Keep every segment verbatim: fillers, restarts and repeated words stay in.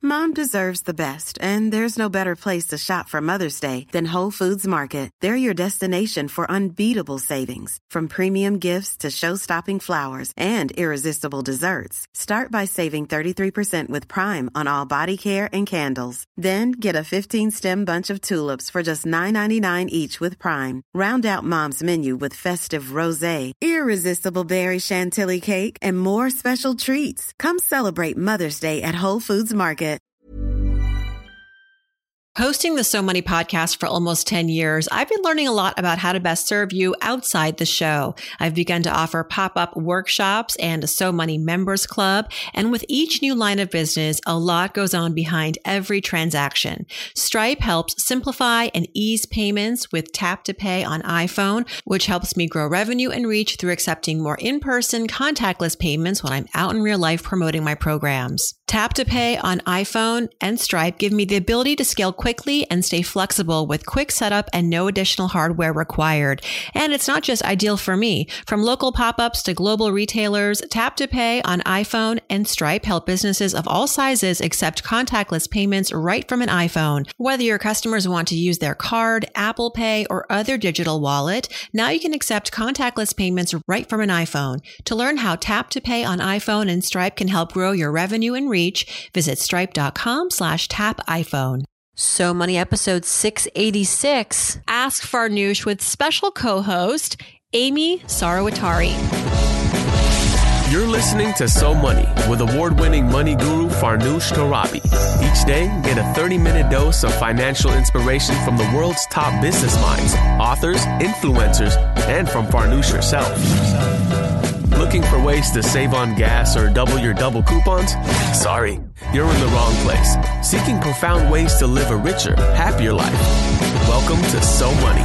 Mom deserves the best, and there's no better place to shop for Mother's Day than Whole Foods Market. They're your destination for unbeatable savings, from premium gifts to show-stopping flowers and irresistible desserts. Start by saving thirty-three percent with Prime on all body care and candles. Then get a fifteen-stem bunch of tulips for just nine ninety-nine each with Prime. Round out Mom's menu with festive rosé, irresistible berry chantilly cake, and more special treats. Come celebrate Mother's Day at Whole Foods Market. Hosting the So Money podcast for almost ten years, I've been learning a lot about how to best serve you outside the show. I've begun to offer pop-up workshops and a So Money members club. And with each new line of business, a lot goes on behind every transaction. Stripe helps simplify and ease payments with Tap to Pay on iPhone, which helps me grow revenue and reach through accepting more in-person contactless payments when I'm out in real life promoting my programs. Tap to Pay on iPhone and Stripe give me the ability to scale quickly and stay flexible with quick setup and no additional hardware required. And it's not just ideal for me. From local pop-ups to global retailers, Tap to Pay on iPhone and Stripe help businesses of all sizes accept contactless payments right from an iPhone. Whether your customers want to use their card, Apple Pay, or other digital wallet, now you can accept contactless payments right from an iPhone. To learn how Tap to Pay on iPhone and Stripe can help grow your revenue and reach, visit stripe.com slash tap iPhone. So Money episode six eighty-six, Ask Farnoosh with special co-host Amy Sarawatari. You're listening to So Money with award-winning money guru Farnoosh Torabi. Each day, get a thirty-minute dose of financial inspiration from the world's top business minds, authors, influencers, and from Farnoosh herself. Looking for ways to save on gas or double your double coupons? Sorry, you're in the wrong place. Seeking profound ways to live a richer, happier life. Welcome to So Money.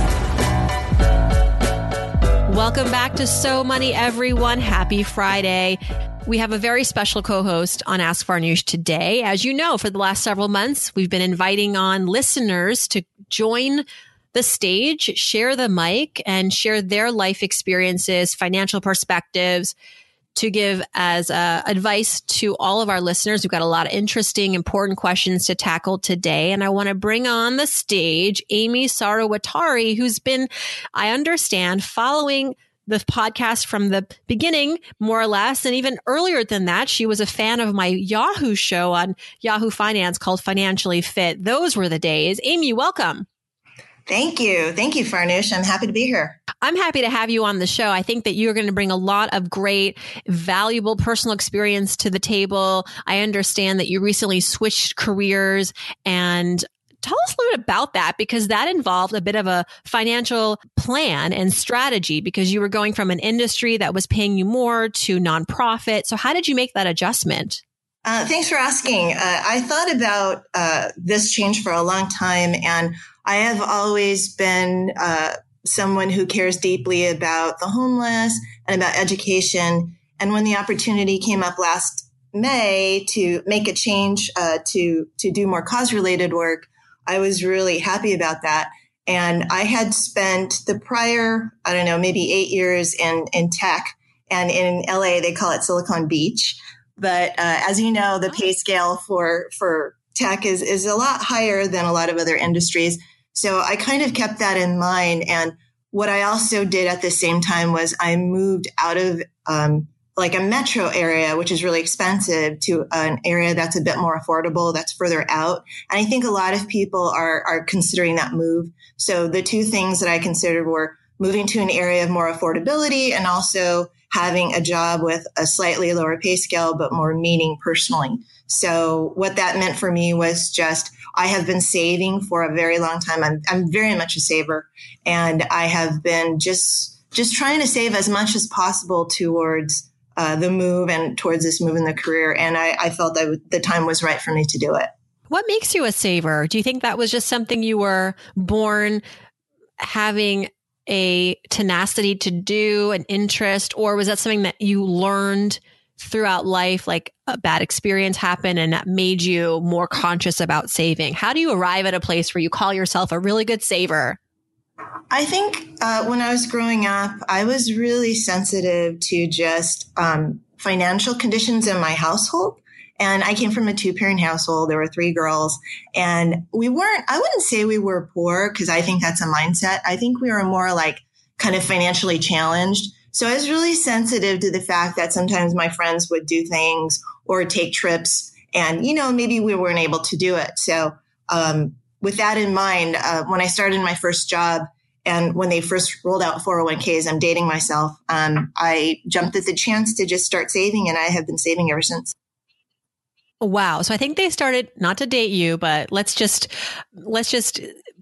Welcome back to So Money, everyone. Happy Friday. We have a very special co-host on Ask Farnoosh today. As you know, for the last several months, we've been inviting on listeners to join the stage, share the mic, and share their life experiences, financial perspectives, to give as uh, advice to all of our listeners. We've got a lot of interesting, important questions to tackle today. And I want to bring on the stage Amy Sarawatari, who's been, I understand, following the podcast from the beginning, more or less. And even earlier than that, she was a fan of my Yahoo show on Yahoo Finance called Financially Fit. Those were the days. Amy, welcome. Thank you. Thank you, Farnoosh. I'm happy to be here. I'm happy to have you on the show. I think that you're going to bring a lot of great, valuable personal experience to the table. I understand that you recently switched careers, and tell us a little bit about that, because that involved a bit of a financial plan and strategy, because you were going from an industry that was paying you more to nonprofit. So how did you make that adjustment? Uh, thanks for asking. Uh, I thought about uh, this change for a long time, and I have always been uh, someone who cares deeply about the homeless and about education. And when the opportunity came up last May to make a change uh, to to do more cause-related work, I was really happy about that. And I had spent the prior, I don't know, maybe eight years in, in tech, and in L A, they call it Silicon Beach. But uh, as you know, the pay scale for for tech is is a lot higher than a lot of other industries. So I kind of kept that in mind. And what I also did at the same time was I moved out of um, like a metro area, which is really expensive, to an area that's a bit more affordable, that's further out. And I think a lot of people are are considering that move. So the two things that I considered were moving to an area of more affordability and also having a job with a slightly lower pay scale, but more meaning personally. So what that meant for me was just, I have been saving for a very long time. I'm, I'm very much a saver, and I have been just, just trying to save as much as possible towards uh, the move and towards this move in the career. And I, I felt that the time was right for me to do it. What makes you a saver? Do you think that was just something you were born having a tenacity to do, an interest, or was that something that you learned throughout life, like a bad experience happened and that made you more conscious about saving? How do you arrive at a place where you call yourself a really good saver? I think uh, when I was growing up, I was really sensitive to just um, financial conditions in my household. And I came from a two parent household. There were three girls, and we weren't, I wouldn't say we were poor, because I think that's a mindset. I think we were more like kind of financially challenged. So I was really sensitive to the fact that sometimes my friends would do things or take trips, and, you know, maybe we weren't able to do it. So um, with that in mind, uh, when I started my first job, and when they first rolled out four oh one k's, I'm dating myself, um, I jumped at the chance to just start saving, and I have been saving ever since. Wow. So I think they started, not to date you, but let's just, let's just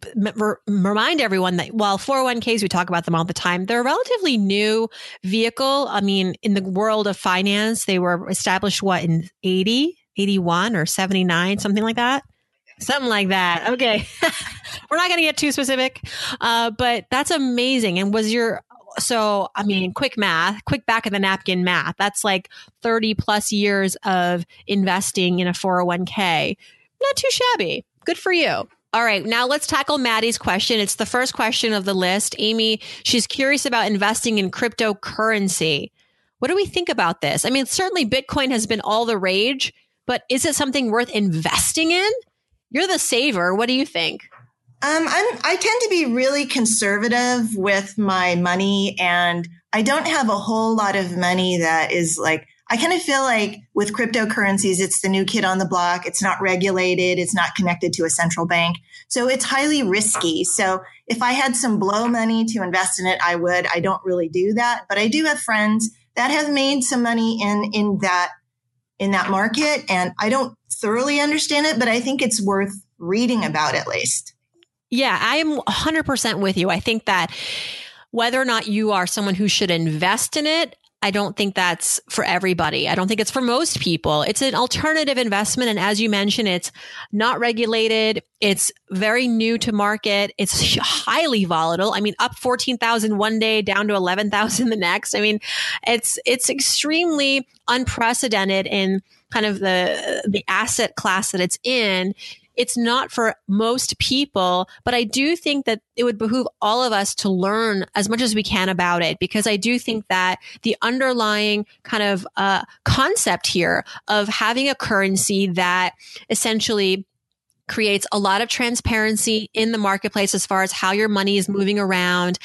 m- remind everyone that while four oh one k's, we talk about them all the time, they're a relatively new vehicle. I mean, in the world of finance, they were established, what, in eighty, eighty-one or seventy-nine, something like that? Something like that. Okay. We're not going to get too specific, uh, but that's amazing. And was your, so, I mean, quick math, quick back of the napkin math, that's like thirty plus years of investing in a four oh one k. Not too shabby. Good for you. All right. Now let's tackle Maddie's question. It's the first question of the list. Amy, she's curious about investing in cryptocurrency. What do we think about this? I mean, certainly Bitcoin has been all the rage, but is it something worth investing in? You're the saver. What do you think? Um, I'm, I tend to be really conservative with my money, and I don't have a whole lot of money that is like, I kind of feel like with cryptocurrencies, it's the new kid on the block. It's not regulated. It's not connected to a central bank. So it's highly risky. So if I had some blow money to invest in it, I would. I don't really do that, but I do have friends that have made some money in, in that, in that market. And I don't thoroughly understand it, but I think it's worth reading about at least. Yeah, I am one hundred percent with you. I think that whether or not you are someone who should invest in it, I don't think that's for everybody. I don't think it's for most people. It's an alternative investment. And as you mentioned, it's not regulated. It's very new to market. It's highly volatile. I mean, up fourteen thousand one day, down to eleven thousand the next. I mean, it's, it's extremely unprecedented in kind of the, the asset class that it's in. It's not for most people, but I do think that it would behoove all of us to learn as much as we can about it, because I do think that the underlying kind of uh, concept here of having a currency that essentially creates a lot of transparency in the marketplace as far as how your money is moving around.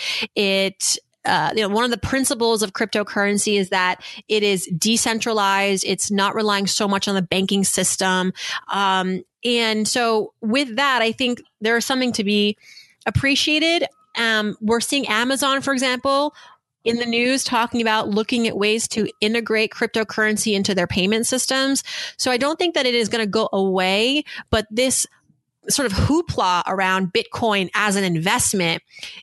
It Uh, you know, one of the principles of cryptocurrency is that it is decentralized. It's not relying so much on the banking system. Um, and so with that, I think there is something to be appreciated. Um, we're seeing Amazon, for example, in the news talking about looking at ways to integrate cryptocurrency into their payment systems. So I don't think that it is going to go away, but this sort of hoopla around Bitcoin as an investment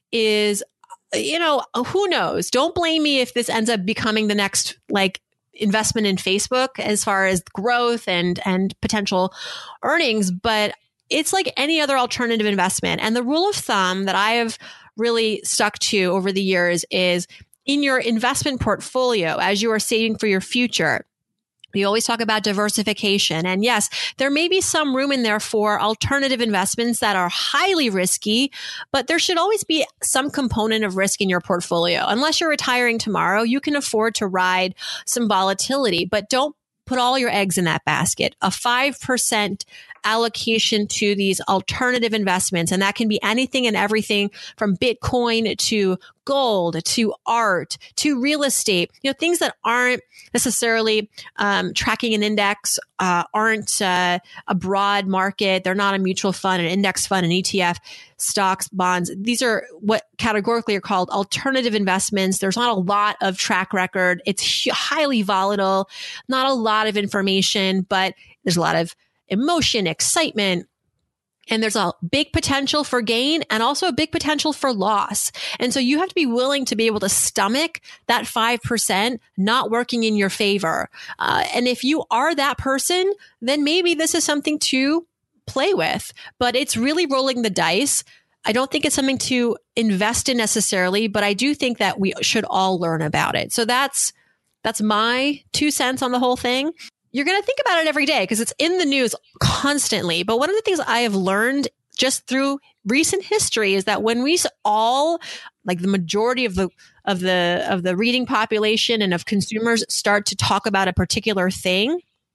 is, you know, who knows? Don't blame me if this ends up becoming the next like investment in Facebook as far as growth and, and potential earnings. But it's like any other alternative investment. And the rule of thumb that I have really stuck to over the years is in your investment portfolio, as you are saving for your future, we always talk about diversification. And yes, there may be some room in there for alternative investments that are highly risky, but there should always be some component of risk in your portfolio. Unless you're retiring tomorrow, you can afford to ride some volatility, but don't put all your eggs in that basket. A five percent allocation to these alternative investments, and that can be anything and everything from Bitcoin to gold to art to real estate, you know, things that aren't necessarily um, tracking an index, uh, aren't uh, a broad market. They're not a mutual fund, an index fund, an E T F, stocks, bonds. These are what categorically are called alternative investments. There's not a lot of track record. It's highly volatile, not a lot of information, but there's a lot of emotion, excitement, and there's a big potential for gain and also a big potential for loss. And so you have to be willing to be able to stomach that five percent not working in your favor. Uh, and if you are that person, then maybe this is something to play with, but it's really rolling the dice. I don't think it's something to invest in necessarily, but I do think that we should all learn about it. So that's, that's my two cents on the whole thing. You're going to think about it every day because it's in the news constantly. But one of the things I have learned just through recent history is that when we all, like the majority of the of the of the reading population and of consumers, start to talk about a particular thing,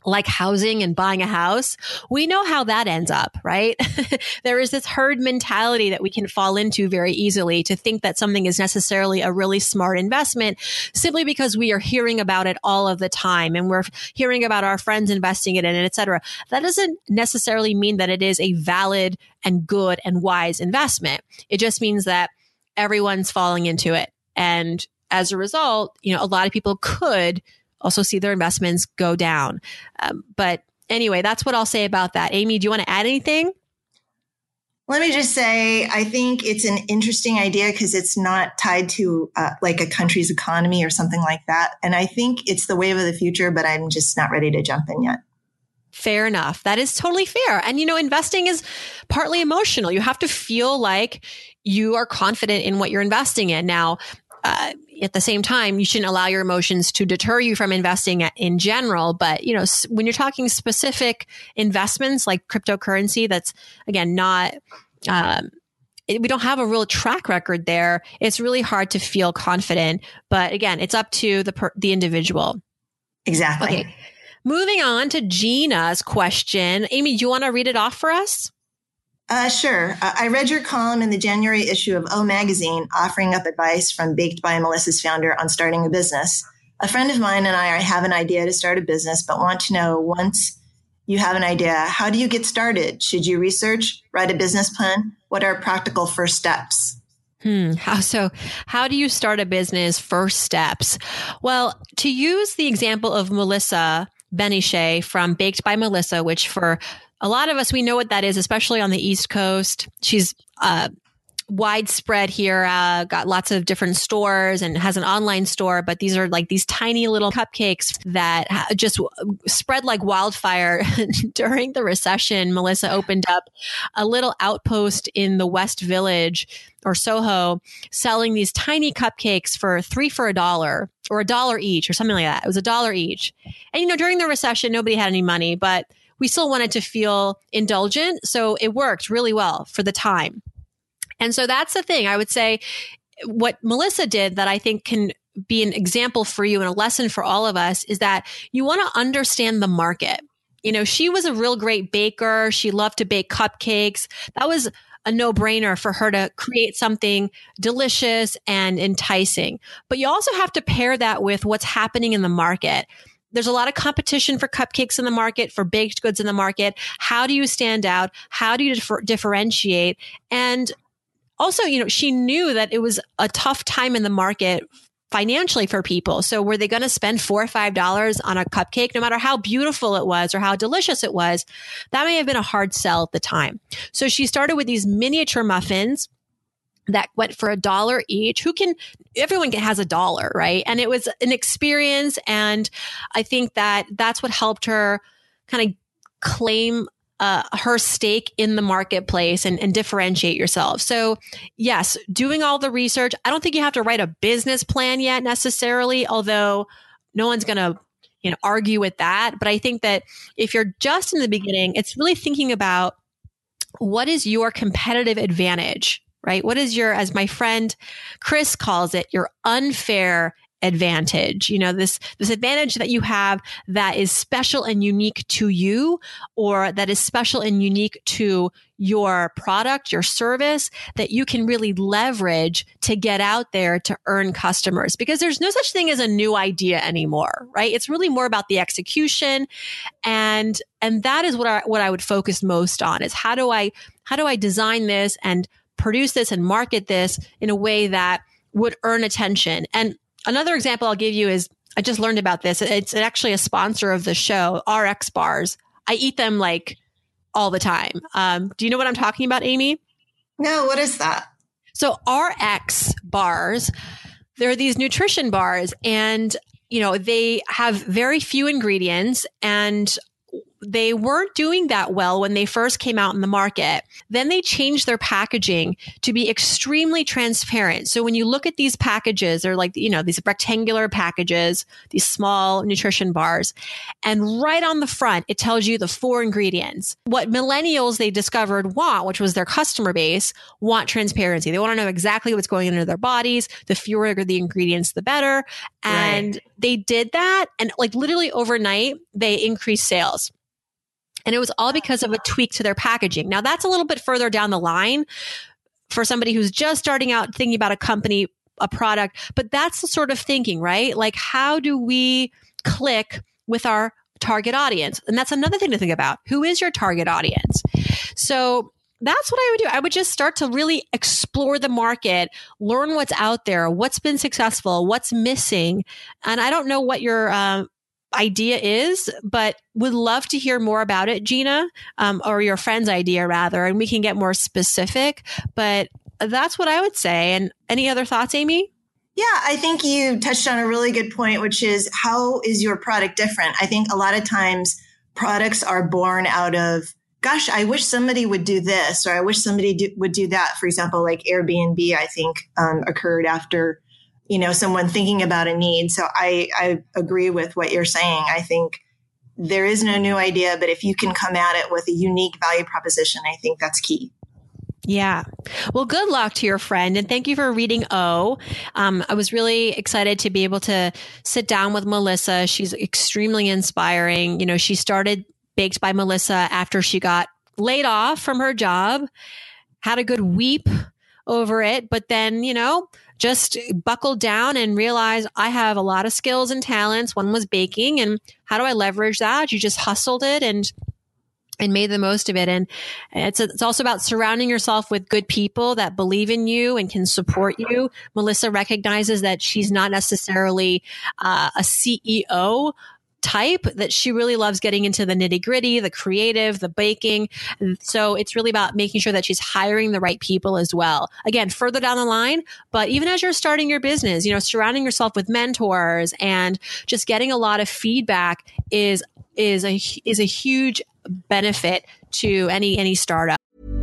like housing and buying a house, we know how that ends up, right? There is this herd mentality that we can fall into very easily to think that something is necessarily a really smart investment simply because we are hearing about it all of the time and we're hearing about our friends investing in it, et cetera. That doesn't necessarily mean that it is a valid and good and wise investment. It just means that everyone's falling into it. And as a result, you know, a lot of people could also see their investments go down. Um, but anyway, that's what I'll say about that. Amy, do you want to add anything? Let me just say, I think it's an interesting idea because it's not tied to uh, like a country's economy or something like that. And I think it's the wave of the future, but I'm just not ready to jump in yet. Fair enough. That is totally fair. And, you know, investing is partly emotional. You have to feel like you are confident in what you're investing in. Now, Uh, at the same time, you shouldn't allow your emotions to deter you from investing in general. But, you know, when you're talking specific investments like cryptocurrency, that's, again, not, um, it, we don't have a real track record there. It's really hard to feel confident. But again, it's up to the per, the individual. Exactly. Okay. Moving on to Gina's question. Amy, do you want to read it off for us? Uh, sure. Uh, I read your column in the January issue of O Magazine offering up advice from Baked by Melissa's founder on starting a business. A friend of mine and I have an idea to start a business, but want to know, once you have an idea, how do you get started? Should you research, write a business plan? What are practical first steps? Hmm. How so? How do you start a business? First steps. Well, to use the example of Melissa Benichet from Baked by Melissa, which for a lot of us, we know what that is, especially on the East Coast. She's uh, widespread here, uh, got lots of different stores and has an online store. But these are like these tiny little cupcakes that ha- just w- spread like wildfire. During the recession, Melissa opened up a little outpost in the West Village or Soho, selling these tiny cupcakes for three for a dollar or a dollar each or something like that. It was a dollar each. And, you know, during the recession, nobody had any money, but we still wanted to feel indulgent. So it worked really well for the time. And so that's the thing. I would say what Melissa did that I think can be an example for you and a lesson for all of us is that you want to understand the market. You know, she was a real great baker. She loved to bake cupcakes. That was a no-brainer for her to create something delicious and enticing. But you also have to pair that with what's happening in the market. There's a lot of competition for cupcakes in the market, for baked goods in the market. How do you stand out? How do you differ- differentiate? And also, you know, she knew that it was a tough time in the market financially for people. So were they going to spend four or five dollars on a cupcake, no matter how beautiful it was or how delicious it was? That may have been a hard sell at the time. So she started with these miniature muffins that went for a dollar each. Who can, everyone has a dollar, right? And it was an experience. And I think that that's what helped her kind of claim uh, her stake in the marketplace and, and differentiate yourself. So yes, doing all the research. I don't think you have to write a business plan yet necessarily, although no one's going to, you know, argue with that. But I think that if you're just in the beginning, it's really thinking about what is your competitive advantage, right? What is your, as my friend Chris calls it, your unfair advantage? You know, this, this advantage that you have that is special and unique to you, or that is special and unique to your product, your service, that you can really leverage to get out there to earn customers. Because there's no such thing as a new idea anymore, right? It's really more about the execution. And, and that is what I, what I would focus most on is how do I, how do I design this and produce this and market this in a way that would earn attention? And another example I'll give you is, I just learned about this. It's actually a sponsor of the show, R X bars. I eat them like all the time. Um, do you know what I'm talking about, Amy? No, what is that? So R X bars, they're these nutrition bars, and, you know, they have very few ingredients. And they weren't doing that well when they first came out in the market. Then they changed their packaging to be extremely transparent. So when you look at these packages, they're like, you know, these rectangular packages, these small nutrition bars, and right on the front, it tells you the four ingredients. What millennials they discovered want, which was their customer base, want transparency. They want to know exactly what's going into their bodies. The fewer the ingredients, the better. And right. they did that. And like literally overnight, they increased sales. And it was all because of a tweak to their packaging. Now that's a little bit further down the line for somebody who's just starting out thinking about a company, a product, but that's the sort of thinking, right? Like, how do we click with our target audience? And that's another thing to think about. Who is your target audience? So that's what I would do. I would just start to really explore the market, learn what's out there, what's been successful, what's missing. And I don't know what your um, idea is, but would love to hear more about it, Gina, um, or your friend's idea rather, and we can get more specific. But that's what I would say. And any other thoughts, Amy? Yeah, I think you touched on a really good point, which is how is your product different? I think a lot of times products are born out of, gosh, I wish somebody would do this, or I wish somebody do, would do that. For example, like Airbnb, I think um, occurred after, you know, someone thinking about a need. So I, I agree with what you're saying. I think there is no new idea, but if you can come at it with a unique value proposition, I think that's key. Yeah. Well, good luck to your friend. And thank you for reading O. Um, I was really excited to be able to sit down with Melissa. She's extremely inspiring. You know, she started Baked by Melissa after she got laid off from her job, had a good weep over it, but then, you know, just buckled down and realized I have a lot of skills and talents. One was baking. And how do I leverage that? You just hustled it and and made the most of it. And it's, a, it's also about surrounding yourself with good people that believe in you and can support you. Melissa recognizes that she's not necessarily uh, a C E O type, that she really loves getting into the nitty gritty, the creative, the baking. So it's really about making sure that she's hiring the right people as well. Again, further down the line, but even as you're starting your business, you know, surrounding yourself with mentors and just getting a lot of feedback is, is a, is a huge benefit to any, any startup.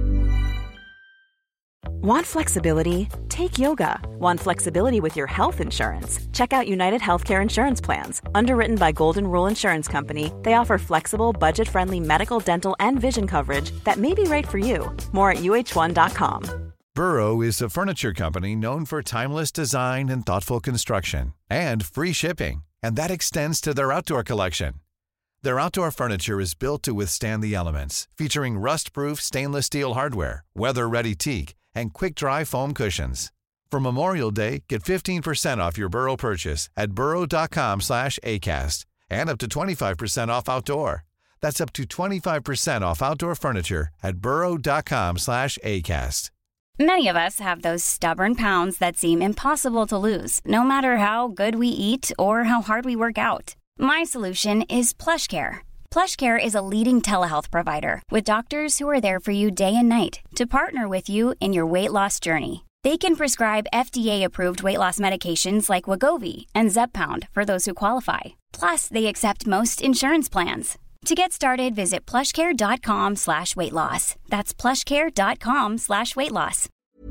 Want flexibility? Take yoga. Want flexibility with your health insurance? Check out United Healthcare Insurance Plans. Underwritten by Golden Rule Insurance Company, they offer flexible, budget-friendly medical, dental, and vision coverage that may be right for you. More at U H one dot com. Burrow is a furniture company known for timeless design and thoughtful construction, and free shipping. And that extends to their outdoor collection. Their outdoor furniture is built to withstand the elements, featuring rust-proof stainless steel hardware, weather-ready teak, and quick-dry foam cushions. For Memorial Day, get fifteen percent off your Burrow purchase at burrow.com slash ACAST and up to twenty-five percent off outdoor. That's up to twenty-five percent off outdoor furniture at burrow.com slash ACAST. Many of us have those stubborn pounds that seem impossible to lose, no matter how good we eat or how hard we work out. My solution is PlushCare. PlushCare is a leading telehealth provider with doctors who are there for you day and night to partner with you in your weight loss journey. They can prescribe F D A-approved weight loss medications like Wegovy and Zepbound for those who qualify. Plus, they accept most insurance plans. To get started, visit plushcare.com slash weight loss. That's plushcare.com slash weight loss.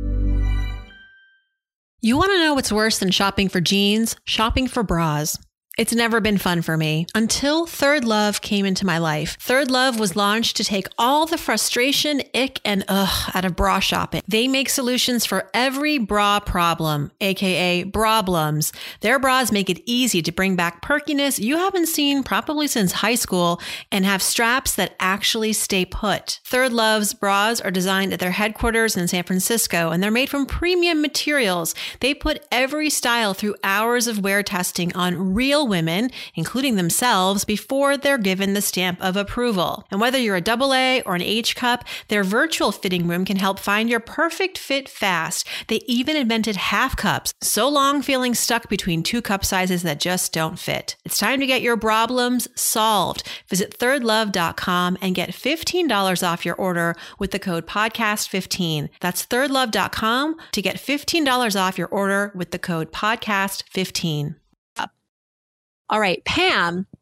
You want to know what's worse than shopping for jeans? Shopping for bras. It's never been fun for me until Third Love came into my life. Third Love was launched to take all the frustration, ick, and ugh out of bra shopping. They make solutions for every bra problem, aka broblems. Their bras make it easy to bring back perkiness you haven't seen probably since high school and have straps that actually stay put. Third Love's bras are designed at their headquarters in San Francisco, and they're made from premium materials. They put every style through hours of wear testing on real women, including themselves, before they're given the stamp of approval. And whether you're a double A or an H cup, their virtual fitting room can help find your perfect fit fast. They even invented half cups, so long feeling stuck between two cup sizes that just don't fit. It's time to get your problems solved. Visit third love dot com and get fifteen dollars off your order with the code podcast fifteen. That's third love dot com to get fifteen dollars off your order with the code podcast fifteen. All right, Pam,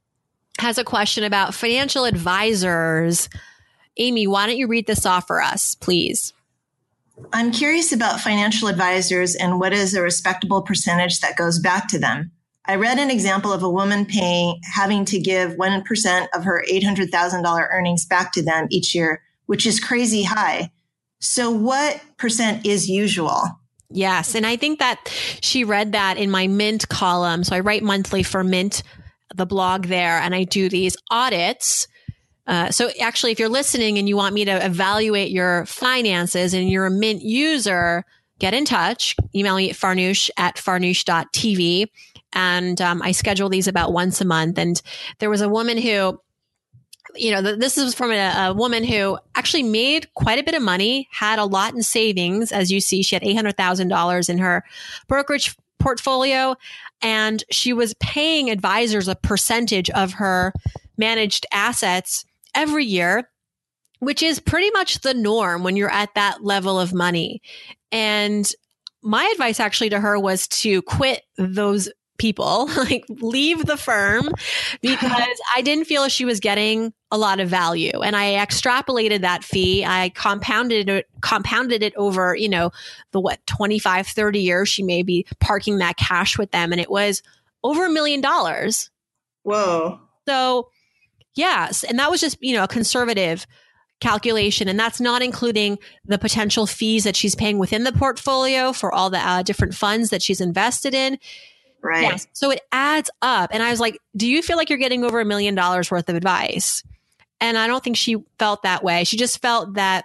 has a question about financial advisors. Amy, why don't you read this off for us, please? I'm curious about financial advisors and what is a respectable percentage that goes back to them. I read an example of a woman paying, having to give one percent of her eight hundred thousand dollars earnings back to them each year, which is crazy high. So what percent is usual? Yes. And I think that she read that in my Mint column. So I write monthly for Mint, the blog there, and I do these audits. Uh, so actually, if you're listening and you want me to evaluate your finances and you're a Mint user, get in touch. Email me at farnoosh at farnoosh dot t v. And um, I schedule these about once a month. And there was a woman who, you know, this is from a, a woman who actually made quite a bit of money, had a lot in savings. As you see, she had eight hundred thousand dollars in her brokerage portfolio, and she was paying advisors a percentage of her managed assets every year, which is pretty much the norm when you're at that level of money. And my advice actually to her was to quit those people, like leave the firm, because I didn't feel she was getting a lot of value. And I extrapolated that fee. I compounded it, compounded it over, you know, the what, twenty-five, thirty years she may be parking that cash with them. And it was over a million dollars. Whoa. So yes. And that was just, you know, a conservative calculation. And that's not including the potential fees that she's paying within the portfolio for all the uh, different funds that she's invested in. Right. Yes. So it adds up. And I was like, do you feel like you're getting over a million dollars worth of advice? And I don't think she felt that way. She just felt that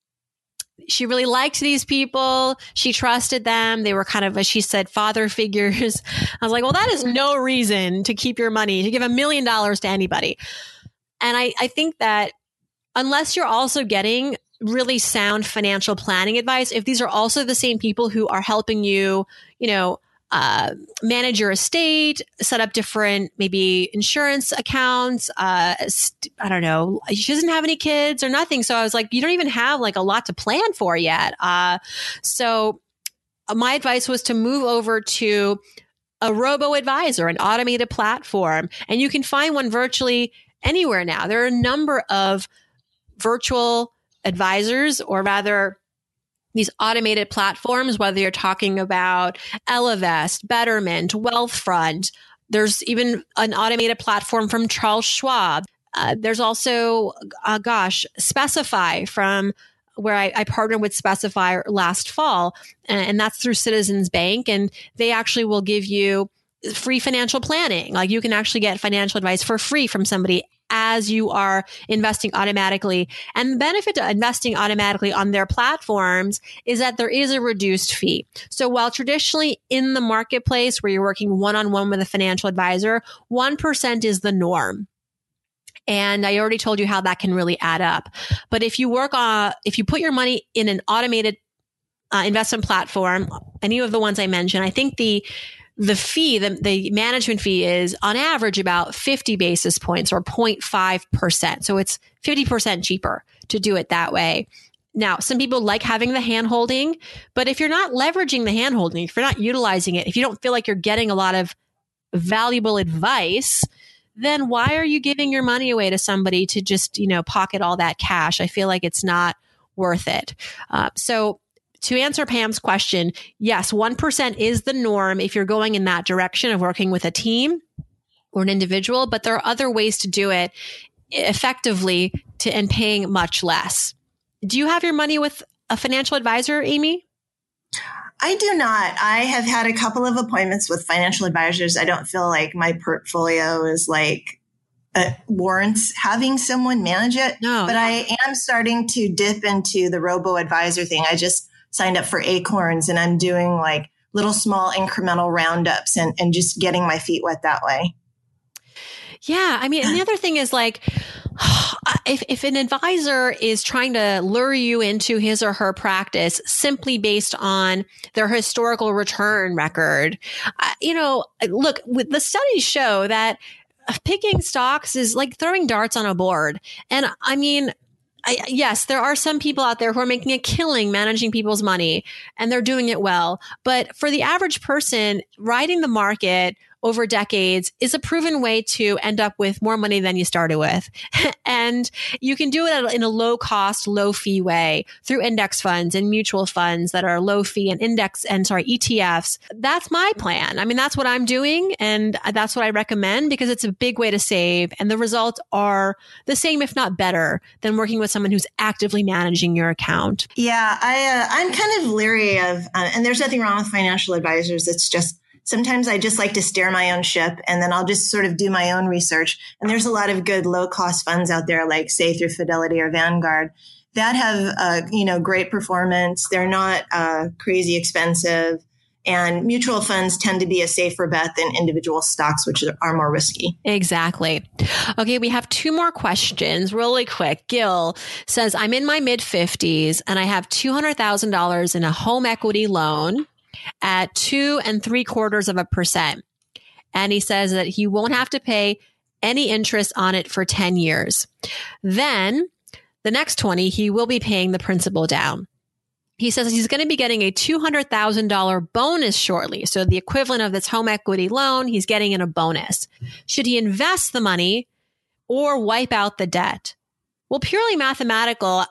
she really liked these people. She trusted them. They were kind of, as she said, father figures. I was like, well, that is no reason to keep your money, to give a million dollars to anybody. And I, I think that unless you're also getting really sound financial planning advice, if these are also the same people who are helping you, you know, Uh, manage your estate, set up different maybe insurance accounts. Uh, st- I don't know. She doesn't have any kids or nothing. So I was like, you don't even have like a lot to plan for yet. Uh, so my advice was to move over to a robo-advisor, an automated platform. And you can find one virtually anywhere now. There are a number of virtual advisors, or rather these automated platforms, whether you're talking about Ellevest, Betterment, Wealthfront. There's even an automated platform from Charles Schwab. Uh, there's also, uh, gosh, Specify, from where I, I partnered with Specify last fall, and, and that's through Citizens Bank. And they actually will give you free financial planning. Like you can actually get financial advice for free from somebody as you are investing automatically. And the benefit to investing automatically on their platforms is that there is a reduced fee. So while traditionally in the marketplace where you're working one-on-one with a financial advisor, one percent is the norm. And I already told you how that can really add up. But if you work on, if you put your money in an automated uh, investment platform, any of the ones I mentioned, I think the The fee, the, the management fee is on average about fifty basis points or zero point five percent. So it's fifty percent cheaper to do it that way. Now, some people like having the hand holding, but if you're not leveraging the hand holding, if you're not utilizing it, if you don't feel like you're getting a lot of valuable advice, then why are you giving your money away to somebody to just, you know, pocket all that cash? I feel like it's not worth it. Uh, so To answer Pam's question, yes, one percent is the norm if you're going in that direction of working with a team or an individual, but there are other ways to do it effectively to, and paying much less. Do you have your money with a financial advisor, Amy? I do not. I have had a couple of appointments with financial advisors. I don't feel like my portfolio is like uh, warrants having someone manage it, no. But I am starting to dip into the robo-advisor thing. I just signed up for Acorns, and I'm doing like little small incremental roundups and, and just getting my feet wet that way. Yeah. I mean, and the other thing is like, if, if an advisor is trying to lure you into his or her practice simply based on their historical return record, uh, you know, look, with the studies show that picking stocks is like throwing darts on a board. And I mean, I, yes, there are some people out there who are making a killing managing people's money, and they're doing it well. But for the average person riding the market over decades is a proven way to end up with more money than you started with. And you can do it in a low cost, low fee way through index funds and mutual funds that are low fee and index and sorry, E T Fs. That's my plan. I mean, that's what I'm doing. And that's what I recommend because it's a big way to save. And the results are the same, if not better, than working with someone who's actively managing your account. Yeah, I, uh, I'm kind of leery of, uh, and there's nothing wrong with financial advisors. It's just sometimes I just like to steer my own ship and then I'll just sort of do my own research. And there's a lot of good low cost funds out there, like say through Fidelity or Vanguard that have, uh, you know, great performance. They're not uh, crazy expensive. And mutual funds tend to be a safer bet than individual stocks, which are more risky. Exactly. Okay, we have two more questions really quick. Gil says, I'm in my mid fifties and I have two hundred thousand dollars in a home equity loan at two and three quarters of a percent. And he says that he won't have to pay any interest on it for ten years. Then the next twenty, he will be paying the principal down. He says he's going to be getting a two hundred thousand dollars bonus shortly. So the equivalent of this home equity loan, he's getting in a bonus. Should he invest the money or wipe out the debt? Well, purely mathematical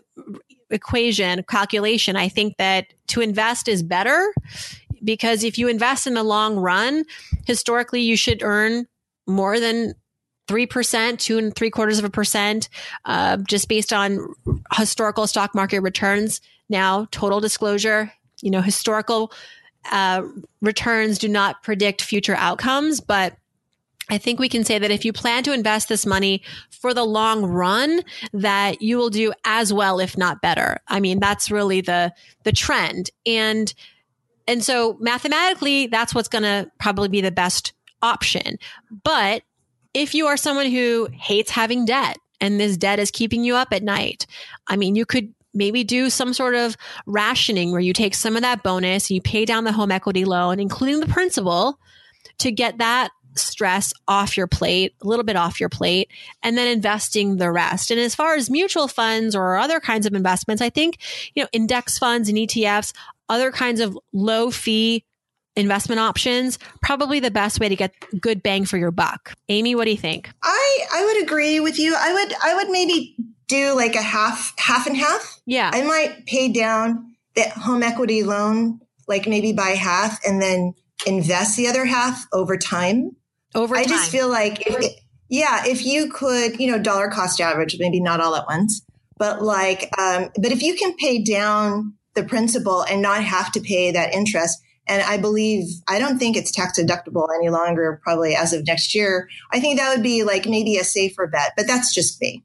equation, calculation, I think that to invest is better because if you invest in the long run, historically, you should earn more than three percent, two and three quarters of a percent, uh, just based on historical stock market returns. Now, total disclosure, you know, historical uh, returns do not predict future outcomes, but I think we can say that if you plan to invest this money for the long run, that you will do as well, if not better. I mean, that's really the the trend. And and so mathematically, that's what's going to probably be the best option. But if you are someone who hates having debt and this debt is keeping you up at night, I mean, you could maybe do some sort of rationing where you take some of that bonus and you pay down the home equity loan, including the principal, to get that stress off your plate, a little bit off your plate, and then investing the rest. And as far as mutual funds or other kinds of investments, I think, you know, index funds and E T Fs, other kinds of low fee investment options, probably the best way to get good bang for your buck. Amy, what do you think? I, I would agree with you. I would, I would maybe do like a half, half and half. Yeah. I might pay down that home equity loan, like maybe by half and then invest the other half over time. Over time. I just feel like, if, yeah, if you could, you know, dollar cost average, maybe not all at once, but like, um, but if you can pay down the principal and not have to pay that interest, and I believe, I don't think it's tax deductible any longer, probably as of next year. I think that would be like maybe a safer bet, but that's just me.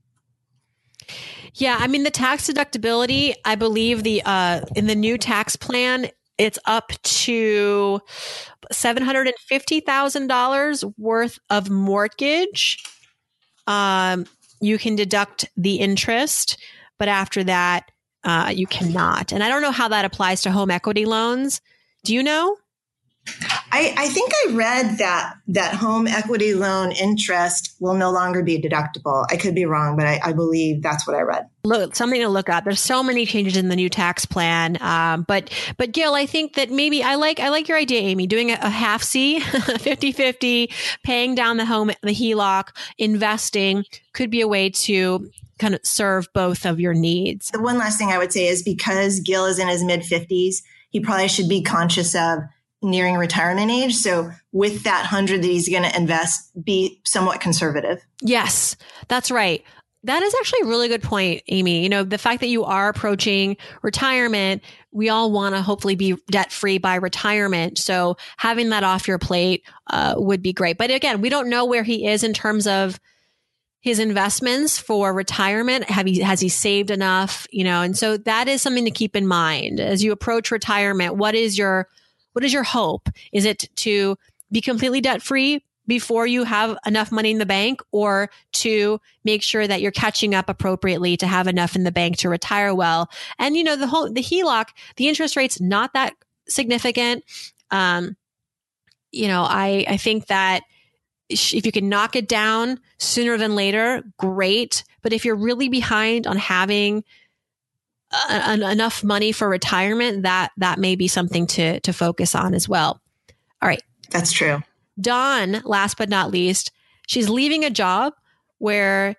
Yeah, I mean, the tax deductibility, I believe the uh, in the new tax plan, it's up to seven hundred fifty thousand dollars worth of mortgage. Um, you can deduct the interest, but after that, uh, you cannot. And I don't know how that applies to home equity loans. Do you know? I, I think I read that that home equity loan interest will no longer be deductible. I could be wrong, but I, I believe that's what I read. Look, something to look up. There's so many changes in the new tax plan. Um, but but Gil, I think that maybe I like I like your idea, Amy, doing a, a half C, fifty-fifty, paying down the home, the H E L O C, investing could be a way to kind of serve both of your needs. The one last thing I would say is because Gil is in his mid fifties, he probably should be conscious of nearing retirement age. So with that hundred that he's going to invest, be somewhat conservative. Yes, that's right. That is actually a really good point, Amy. You know, the fact that you are approaching retirement, we all want to hopefully be debt free by retirement. So having that off your plate uh, would be great. But again, we don't know where he is in terms of his investments for retirement. Have he, has he saved enough? You know, and so that is something to keep in mind as you approach retirement. What is your What is your hope? Is it to be completely debt free before you have enough money in the bank, or to make sure that you're catching up appropriately to have enough in the bank to retire well? And, you know, the whole, the H E L O C, the interest rate's not that significant. Um, you know, I, I think that if you can knock it down sooner than later, great. But if you're really behind on having Uh, enough money for retirement, that that may be something to to focus on as well. All right. That's true. Dawn, last but not least, she's leaving a job where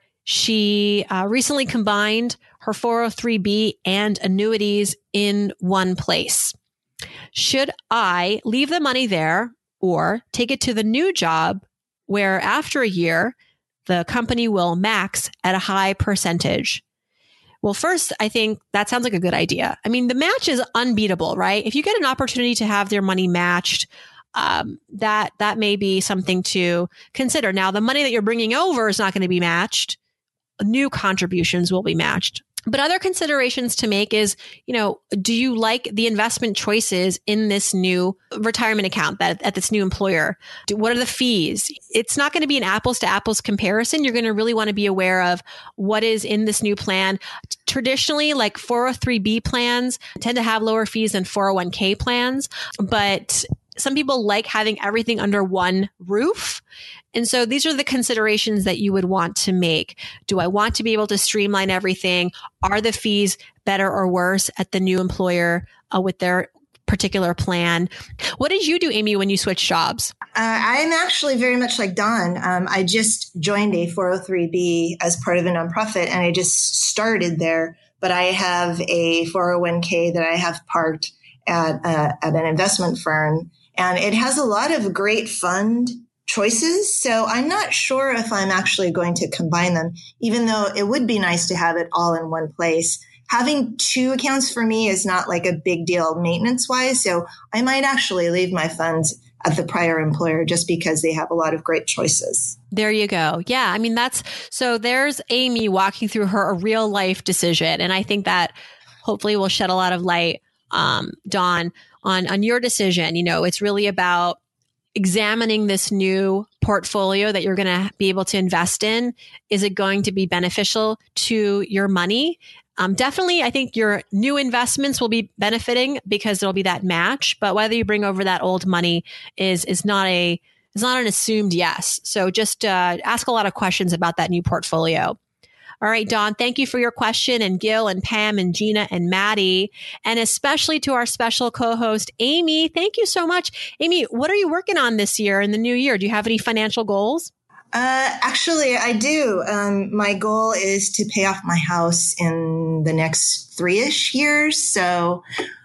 she uh, recently combined her four oh three B and annuities in one place. Should I leave the money there or take it to the new job where after a year, the company will max at a high percentage? Well, first, I think that sounds like a good idea. I mean, the match is unbeatable, right? If you get an opportunity to have their money matched, um, that that may be something to consider. Now, the money that you're bringing over is not going to be matched. New contributions will be matched. But other considerations to make is, you know, do you like the investment choices in this new retirement account that at this new employer? Do, what are the fees? It's not going to be an apples to apples comparison. You're going to really want to be aware of what is in this new plan. Traditionally, like four oh three B plans tend to have lower fees than four oh one k plans, but some people like having everything under one roof. And so these are the considerations that you would want to make. Do I want to be able to streamline everything? Are the fees better or worse at the new employer uh, with their particular plan? What did you do, Amy, when you switched jobs? Uh, I'm actually very much like Dawn. Um, I just joined a four oh three B as part of a nonprofit, and I just started there. But I have a four oh one k that I have parked at, uh, at an investment firm. And it has a lot of great fund choices. So I'm not sure if I'm actually going to combine them, even though it would be nice to have it all in one place. Having two accounts for me is not like a big deal maintenance wise. So I might actually leave my funds at the prior employer just because they have a lot of great choices. There you go. Yeah. I mean, that's, so there's Amy walking through her real life decision. And I think that hopefully will shed a lot of light, um, Dawn, on, on your decision. You know, it's really about examining this new portfolio that you're going to be able to invest in. Is it going to be beneficial to your money? Um, definitely, I think your new investments will be benefiting because there'll be that match. But whether you bring over that old money is is not a is not an assumed yes. So just uh, ask a lot of questions about that new portfolio. All right, Dawn, thank you for your question, and Gil and Pam and Gina and Maddie, and especially to our special co-host, Amy. Thank you so much. Amy, what are you working on this year in the new year? Do you have any financial goals? Uh, actually, I do. Um, my goal is to pay off my house in the next three-ish years. So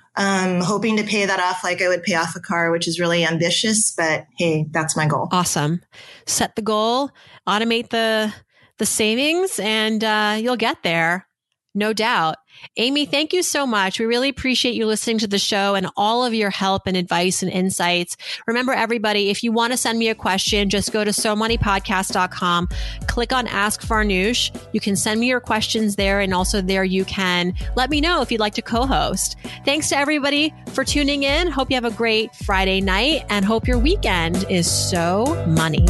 um hoping to pay that off like I would pay off a car, which is really ambitious, but hey, that's my goal. Awesome. Set the goal, automate the the savings, and uh, you'll get there. No doubt. Amy, thank you so much. We really appreciate you listening to the show and all of your help and advice and insights. Remember, everybody, if you want to send me a question, just go to so money podcast dot com, click on Ask Farnoosh. You can send me your questions there, and also there you can let me know if you'd like to co-host. Thanks to everybody for tuning in. Hope you have a great Friday night, and hope your weekend is so money.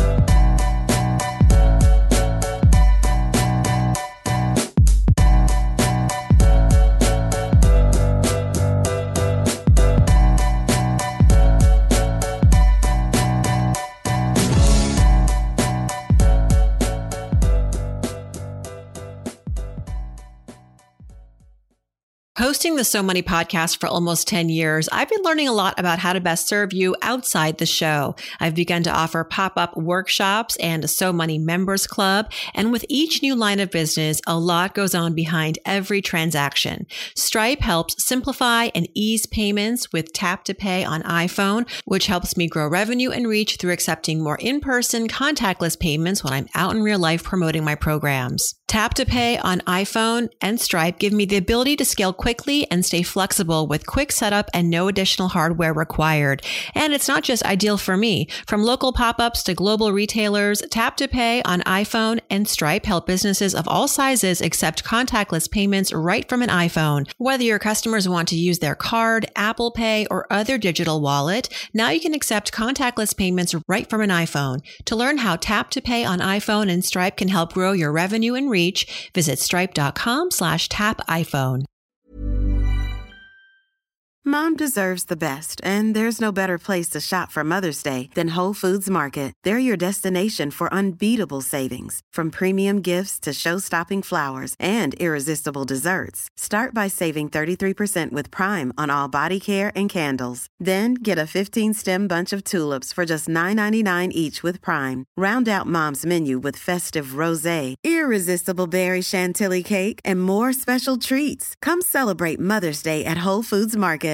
Hosting the So Money podcast for almost ten years, I've been learning a lot about how to best serve you outside the show. I've begun to offer pop-up workshops and a So Money members club. And with each new line of business, a lot goes on behind every transaction. Stripe helps simplify and ease payments with Tap to Pay on iPhone, which helps me grow revenue and reach through accepting more in-person contactless payments when I'm out in real life promoting my programs. Tap to Pay on iPhone and Stripe give me the ability to scale quickly and stay flexible with quick setup and no additional hardware required. And it's not just ideal for me. From local pop-ups to global retailers, Tap to Pay on iPhone and Stripe help businesses of all sizes accept contactless payments right from an iPhone. Whether your customers want to use their card, Apple Pay, or other digital wallet, now you can accept contactless payments right from an iPhone. To learn how Tap to Pay on iPhone and Stripe can help grow your revenue and reach, visit stripe dot com slash tap iPhone. Mom deserves the best, and there's no better place to shop for Mother's Day than Whole Foods Market. They're your destination for unbeatable savings, from premium gifts to show-stopping flowers and irresistible desserts. Start by saving thirty-three percent with Prime on all body care and candles. Then get a fifteen-stem bunch of tulips for just nine ninety-nine each with Prime. Round out Mom's menu with festive rosé, irresistible berry chantilly cake, and more special treats. Come celebrate Mother's Day at Whole Foods Market